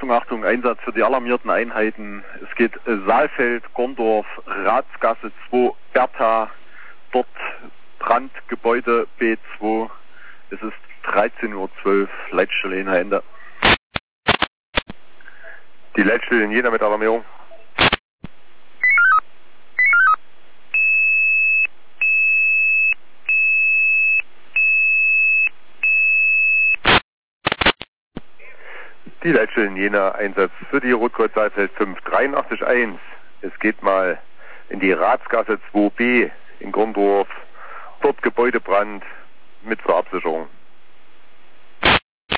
Achtung, Achtung, Einsatz für die alarmierten Einheiten. Es geht Saalfeld, Gondorf, Ratsgasse 2, Bertha, dort Brand, Gebäude B2. Es ist 13:12 Uhr, Leitstelle Jena Ende. Die Leitstelle in Jena mit Alarmierung. Die Leitstelle in Jena, Einsatz für die Rotkreuz Saalfeld 58381. Es geht mal in die Ratsgasse 2b in Gondorf. Dort Gebäudebrand mit Verabsicherung.